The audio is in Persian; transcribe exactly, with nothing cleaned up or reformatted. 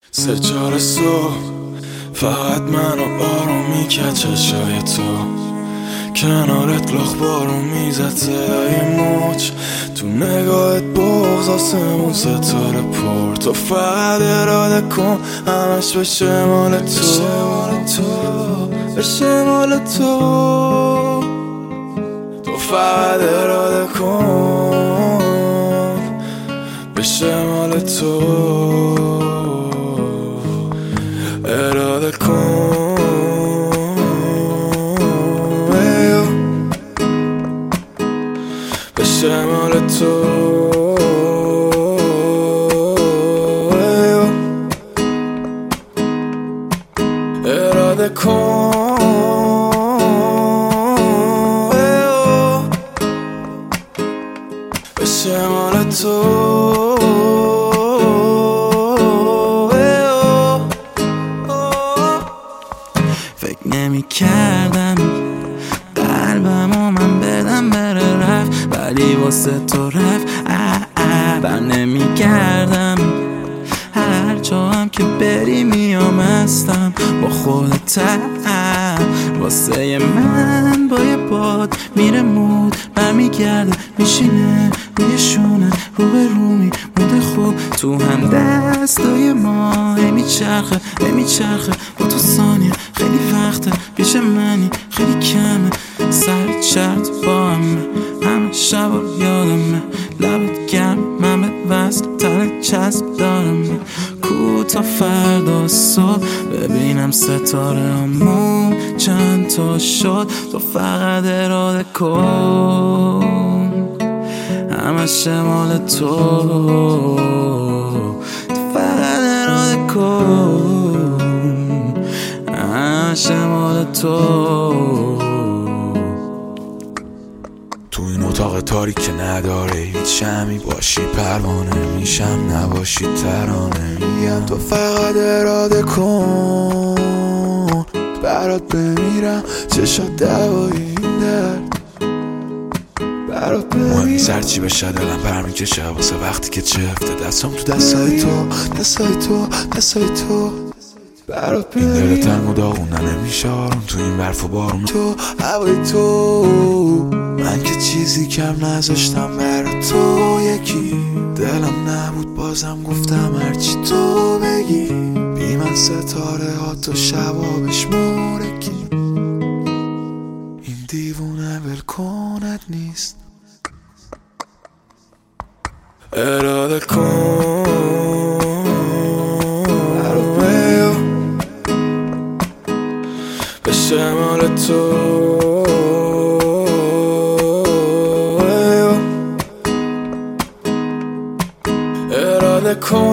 سه چهار صبح فقط منو آروم میکرد چشای تو کنارت لاخ بارون میزد صدای موج تو نگاهت بغض آسمون ستاره پر تو فقط اراده کن همش بشه مال تو بشه مال تو تو فقط اراده کن بشه مال تو اراده کن بشه مال تو اراده کن بشه مال تو فکر نمی کردم قلبمو من بدم بره رفت ولی واسه تو رفت بر نمی کردم هر جا هم که بری میام هستم با خودت واسه من با یه باد میره مود برمیگرده میشینه روی شونه رو به رومی مود خوب تو هم دستای ما میچرخه میچرخه با تو ثانیه خیلی وقته پیش منی خیلی کمه سر چرت با همه همه شب رو یادمه لبت گرم من به وصل تر چسب دارم کو تا فردا صبح ببینم ستاره همون چند تا شد تو فقط اراده کن همه شمال تو تو فقط اراده کن همه شمال تو تو این اتاق تاریک که نداره هیچ شمی باشی پروانه میشم نباشی ترانه میگم تو فقط اراده کن برات بمیرم چشات دوایی این درد برات بمیرم سرچی بشه دلم پر میکشه واسه وقتی که چفته دستم تو دستای تو دستای تو دستای تو برات این دل تنگ و داغونه نمیشه آروم تو این برف و بارون تو هوای تو من که چیزی کم نذاشتم برا تو یکی دلم نبود بازم گفتم هرچی تو بگی بی من ستاره ها تو شبابش مورکی این دیوونه ولکنت نیست اراده کن بشه مال تو اراده کن